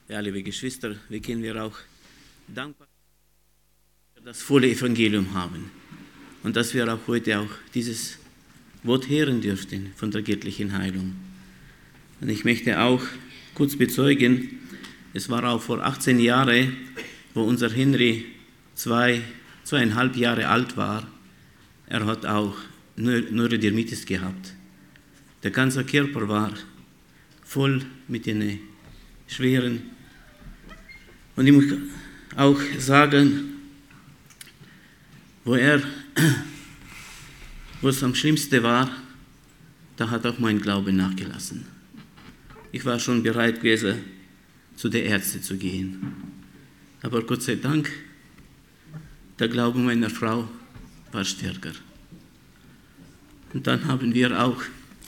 Ja, liebe Geschwister, wie können wir auch dankbar für das volle Evangelium haben und dass wir auch heute auch dieses Wort hören dürften von der göttlichen Heilung. Und ich möchte auch kurz bezeugen, es war auch vor 18 Jahren, wo unser Henry 2,5 Jahre alt war. Er hat auch Neurodermitis gehabt. Der ganze Körper war voll mit den schweren. Und ich muss auch sagen, wo es am schlimmsten war, da hat auch mein Glaube nachgelassen. Ich war schon bereit gewesen, zu den Ärzten zu gehen. Aber Gott sei Dank, der Glaube meiner Frau war stärker. Und dann haben wir auch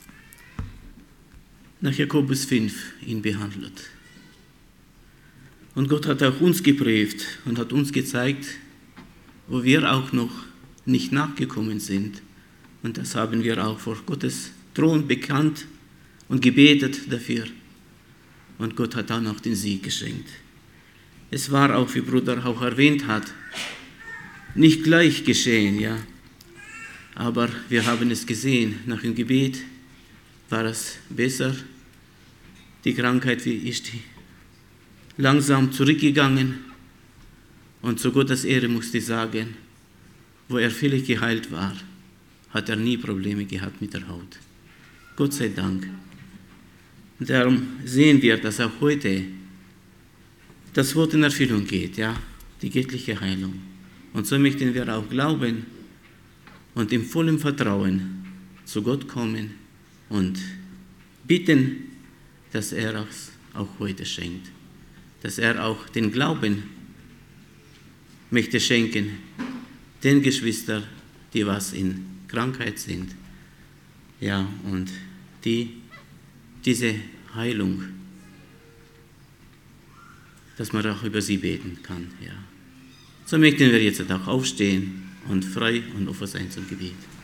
nach Jakobus 5 ihn behandelt. Und Gott hat auch uns geprüft und hat uns gezeigt, wo wir auch noch nicht nachgekommen sind. Und das haben wir auch vor Gottes Thron bekannt und gebetet dafür. Und Gott hat dann auch den Sieg geschenkt. Es war auch, wie Bruder auch erwähnt hat, nicht gleich geschehen, ja. Aber wir haben es gesehen, nach dem Gebet war es besser. Die Krankheit ist langsam zurückgegangen. Und zu Gottes Ehre musste ich sagen, wo er völlig geheilt war, hat er nie Probleme gehabt mit der Haut. Gott sei Dank. Und darum sehen wir, dass auch heute das Wort in Erfüllung geht, ja, die göttliche Heilung. Und so möchten wir auch glauben und im vollen Vertrauen zu Gott kommen und bitten, dass er es auch heute schenkt. Dass er auch den Glauben möchte schenken, den Geschwistern, die was in Krankheit sind. Ja, und diese Heilung, dass man auch über sie beten kann. Ja. So möchten wir jetzt auch aufstehen und frei und offen sein zum Gebet.